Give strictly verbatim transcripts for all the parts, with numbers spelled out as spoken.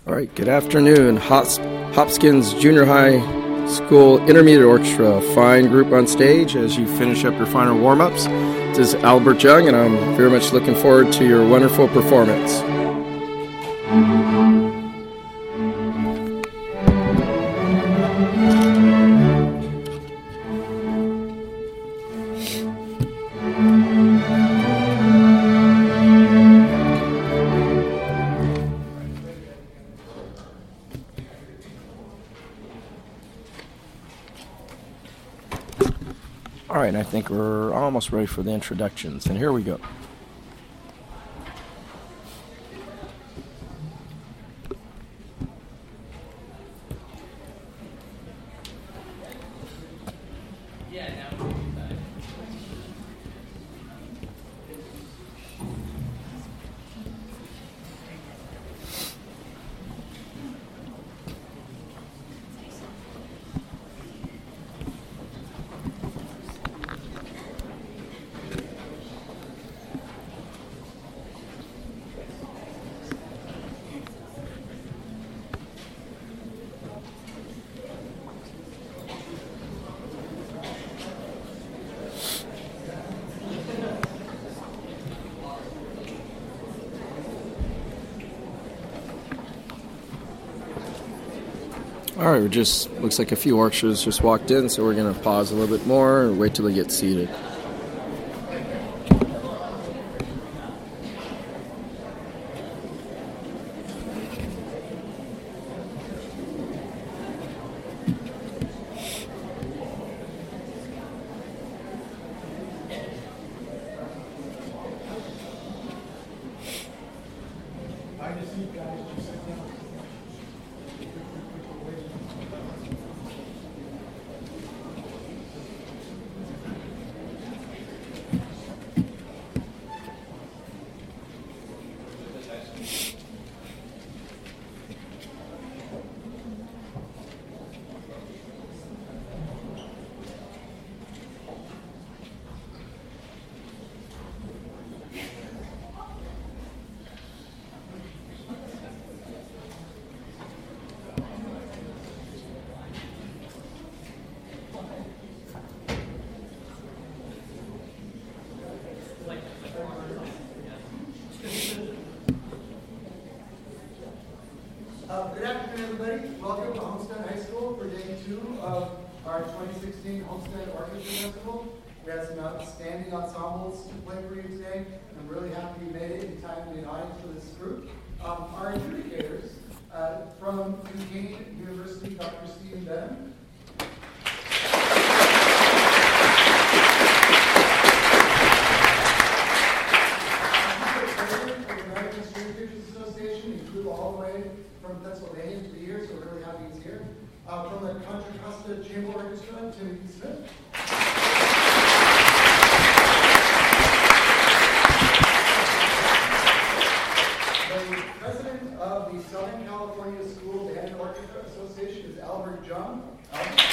All right, good afternoon. Hos- Hopkins Junior High School Intermediate Orchestra, fine group on stage as you finish up your final warm-ups. This is Albert Young, and I'm very much looking forward to your wonderful performance. All right, and I think we're almost ready for the introductions, and here we go. All right, we're just, looks like a few orchestras just walked in, so we're going to pause a little bit more and wait till they get seated. Uh, good afternoon, everybody. Welcome to Homestead High School for day two of our twenty sixteen Homestead Orchestra Festival. We had some outstanding ensembles to play for you today. I'm really happy you made it in time to be an audience for this group. Um, our adjudicators uh, from Duquesne University, Doctor Stephen Benham. All the way from Pennsylvania to be here, so we're really happy he's here. Uh, from the Contra Costa Chamber Orchestra, Timothy Smith. The president of the Southern California School Band Orchestra Association is Albert Young. Albert.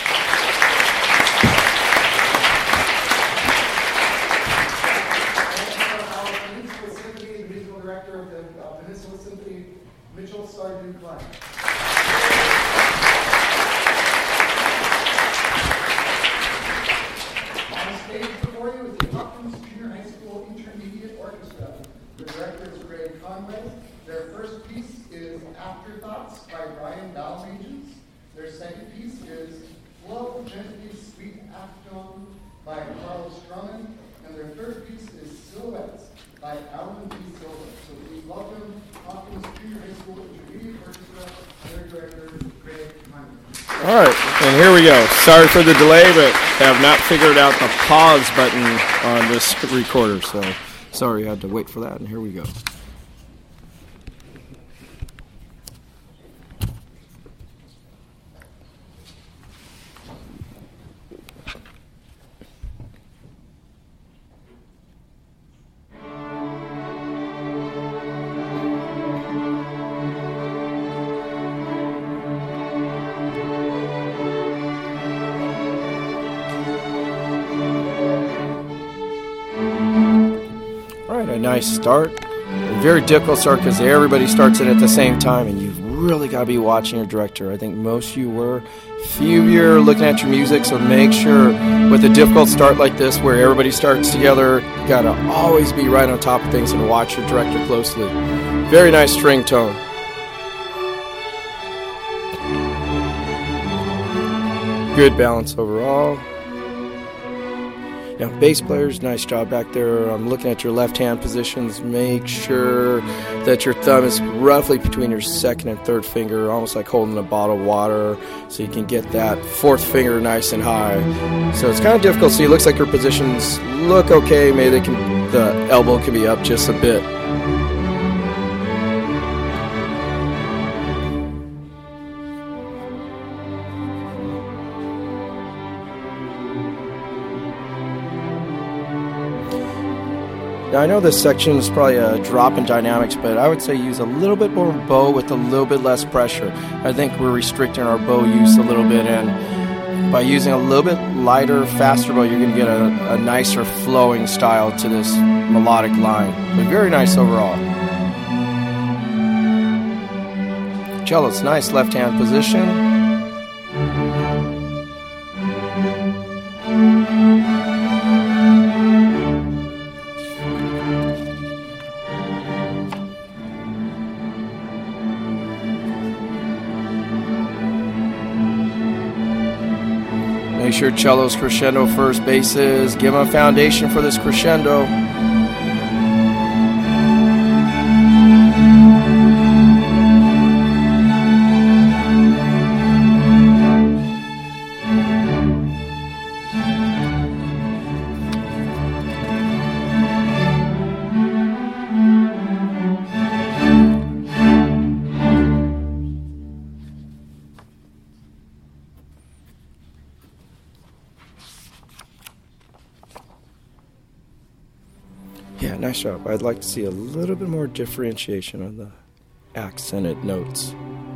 Director of the uh, Peninsula Symphony, Mitchell Sargent Klein. On stage before you is the Hopkins Junior High School Intermediate Orchestra. The director is Greg Conway. Their first piece is Afterthoughts by Brian Balmagens. Their second piece is Flow Gently Sweet Afternoon by Carlos Drummond. And their third piece is Silhouettes by Alan P. Silva. So please welcome Hopkins Junior High School Intermediate Orchestra and their director, Greg Conway. All right, and here we go. Sorry for the delay, but have not figured out the pause button on this recorder, so sorry I had to wait for that, and here we go. A nice start. A very difficult start because everybody starts it at the same time, and you've really got to be watching your director. I think most of you were. Few of you are looking at your music, so make sure with a difficult start like this where everybody starts together, you got to always be right on top of things and watch your director closely. Very nice string tone. Good balance overall. Now, bass players, nice job back there. I'm looking at your left-hand positions. Make sure that your thumb is roughly between your second and third finger, almost like holding a bottle of water, so you can get that fourth finger nice and high. So it's kind of difficult. See, it looks like your positions look okay. Maybe they can, the elbow can be up just a bit. Now, I know this section is probably a drop in dynamics, but I would say use a little bit more bow with a little bit less pressure. I think we're restricting our bow use a little bit, and by using a little bit lighter, faster bow, you're going to get a, a nicer flowing style to this melodic line. But very nice overall. Cello's nice left-hand position. Make sure cello's crescendo first basses. Give them a foundation for this crescendo. Yeah, nice job. I'd like to see a little bit more differentiation on the accented notes.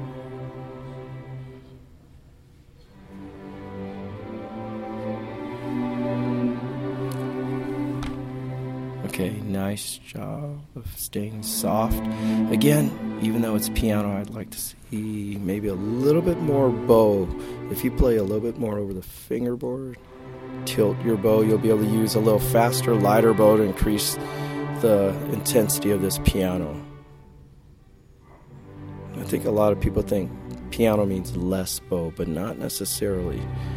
Okay, nice job of staying soft. Again, even though it's piano, I'd like to see maybe a little bit more bow. If you play a little bit more over the fingerboard, tilt your bow, you'll be able to use a little faster, lighter bow to increase the intensity of this piano. I think a lot of people think piano means less bow, but not necessarily.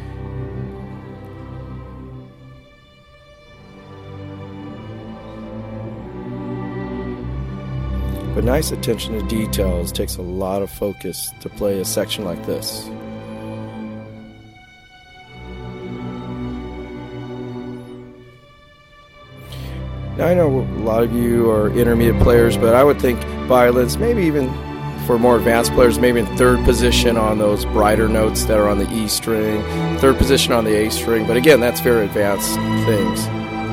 But nice attention to details takes a lot of focus to play a section like this. Now, I know a lot of you are intermediate players, but I would think violins, maybe even for more advanced players, maybe in third position on those brighter notes that are on the E string, third position on the A string, but again, that's very advanced things.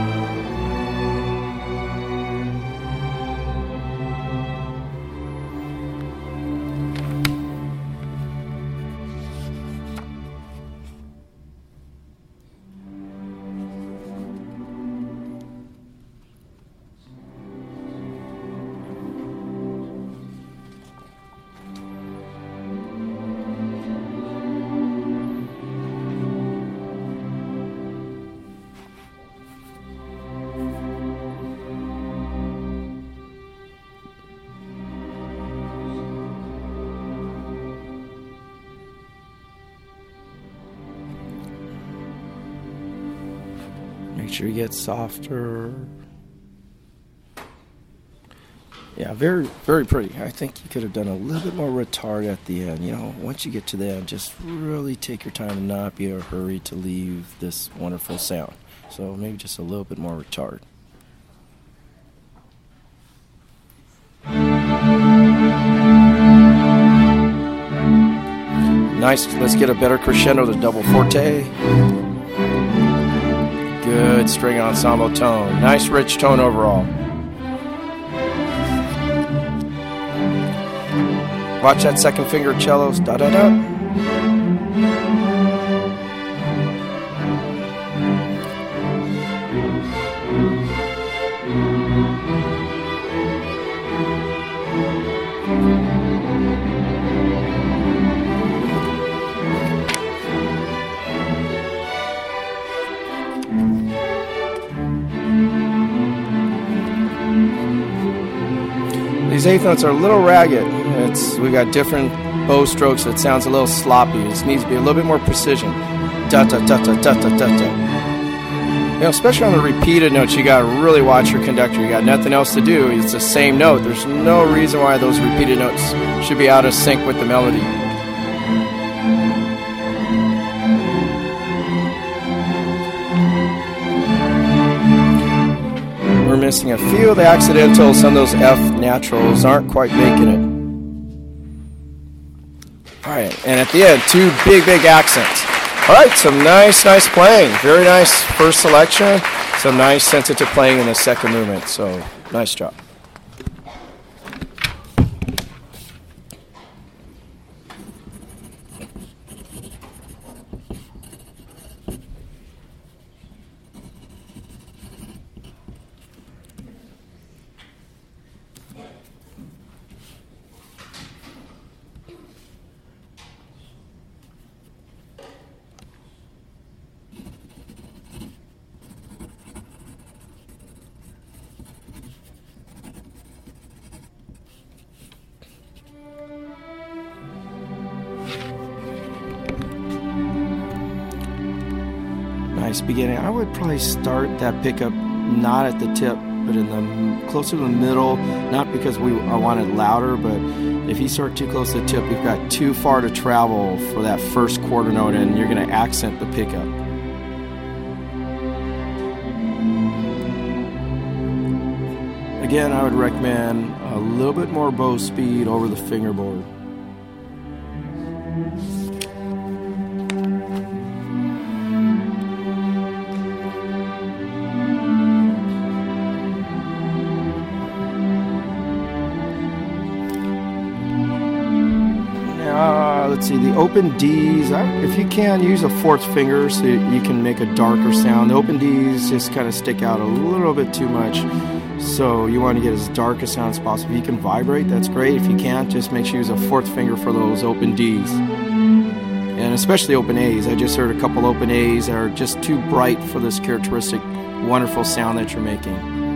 Make sure you get softer. Yeah, very, very pretty. I think you could have done a little bit more retard at the end. You know, once you get to the end, just really take your time and not be in a hurry to leave this wonderful sound. So maybe just a little bit more retard. Nice. Let's get a better crescendo to double forte. Good string ensemble tone. Nice rich tone overall. Watch that second finger cellos. Da da da. these eighth notes are a little ragged. It's we got different bow strokes. It sounds a little sloppy. It needs to be a little bit more precision. Da da da da da da da da. You know, especially on the repeated notes, you got to really watch your conductor. You got nothing else to do. It's the same note. There's no reason why those repeated notes should be out of sync with the melody. We're missing a few of the accidentals. Some of those F naturals aren't quite making it. All right, and at the end, two big, big accents. All right, some nice, nice playing. Very nice first selection. Some nice sensitive playing in the second movement. So, nice job. Beginning, I would probably start that pickup not at the tip, but in the closer to the middle. Not because we I want it louder, but if you start too close to the tip, you've got too far to travel for that first quarter note, and you're going to accent the pickup. Again, I would recommend a little bit more bow speed over the fingerboard. Let's see, the open D's, if you can, use a fourth finger so you can make a darker sound. The open D's just kind of stick out a little bit too much, so you want to get as dark a sound as possible. If you can vibrate, that's great. If you can't, just make sure you use a fourth finger for those open D's. And especially open A's. I just heard a couple open A's that are just too bright for this characteristic, wonderful sound that you're making.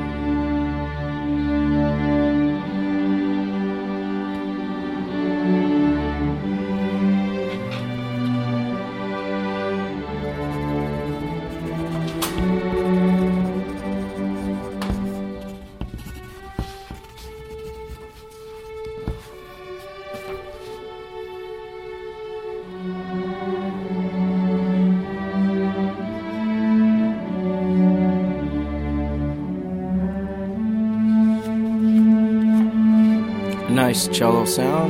Nice cello sound.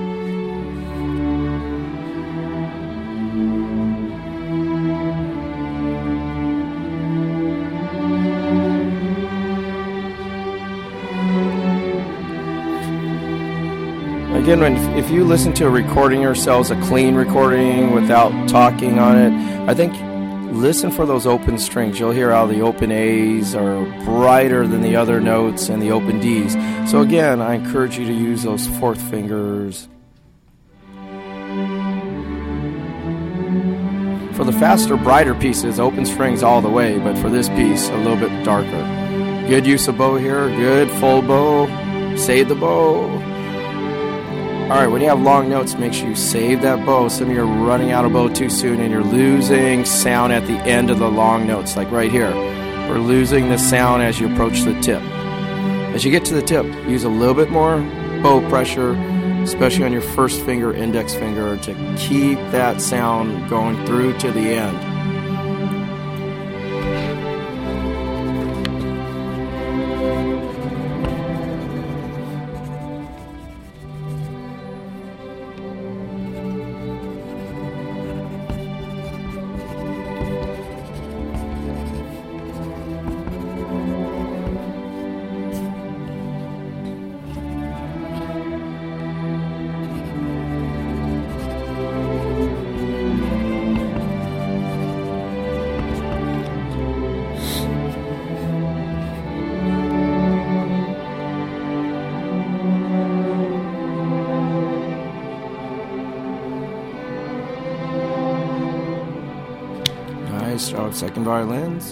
Again, when, if you listen to a recording yourselves, a clean recording without talking on it, I think listen for those open strings. You'll hear how the open A's are brighter than the other notes and the open D's. So again, I encourage you to use those fourth fingers. For the faster, brighter pieces, open strings all the way, but for this piece, a little bit darker. Good use of bow here, good full bow. Save the bow. All right, when you have long notes, make sure you save that bow. Some of you are running out of bow too soon and you're losing sound at the end of the long notes, like right here. We're losing the sound as you approach the tip. As you get to the tip, use a little bit more bow pressure, especially on your first finger, index finger, to keep that sound going through to the end. Nice job, second violins.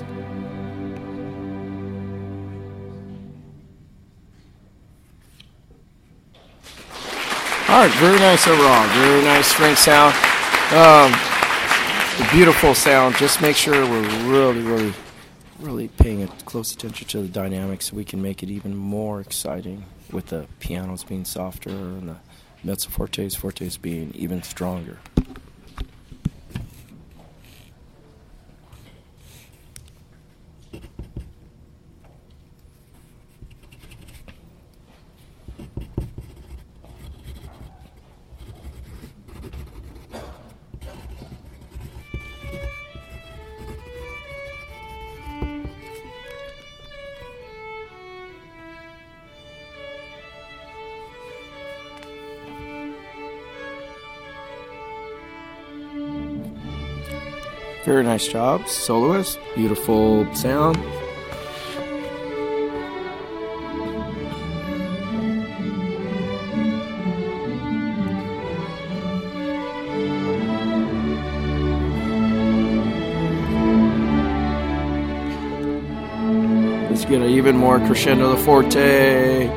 All right, very nice overall. Very nice string sound. Um, a beautiful sound. Just make sure we're really, really, really paying a close attention to the dynamics so we can make it even more exciting with the pianos being softer and the mezzo fortes, fortes being even stronger. Very nice job, soloist. Beautiful sound. Let's get an even more crescendo the forte.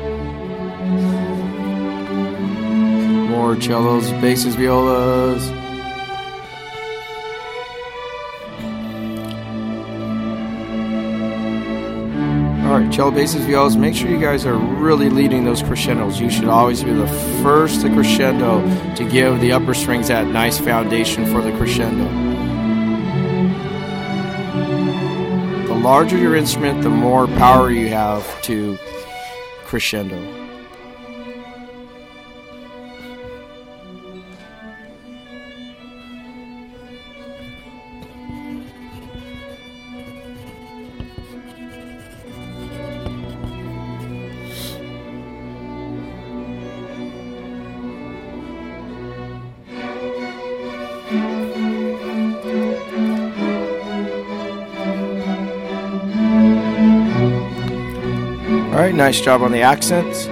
More cellos, basses, violas. All right, cello, basses, violas, make sure you guys are really leading those crescendos. You should always be the first to crescendo to give the upper strings that nice foundation for the crescendo. The larger your instrument, the more power you have to crescendo. All right, nice job on the accents.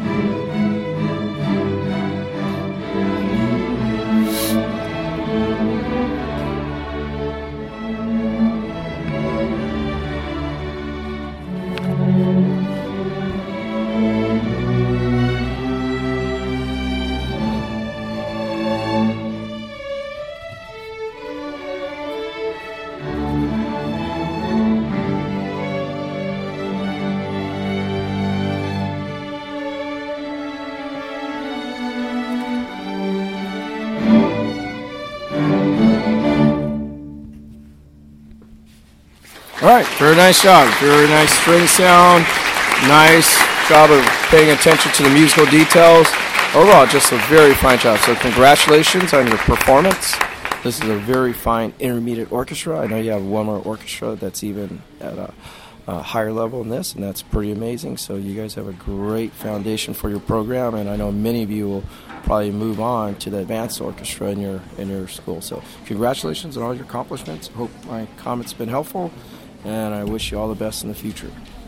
All right, very nice job. Very nice string sound. Nice job of paying attention to the musical details. Overall, just a very fine job. So congratulations on your performance. This is a very fine intermediate orchestra. I know you have one more orchestra that's even at a, a higher level than this, and that's pretty amazing. So you guys have a great foundation for your program, and I know many of you will probably move on to the advanced orchestra in your in your school. So congratulations on all your accomplishments. Hope my comments have been helpful, and I wish you all the best in the future.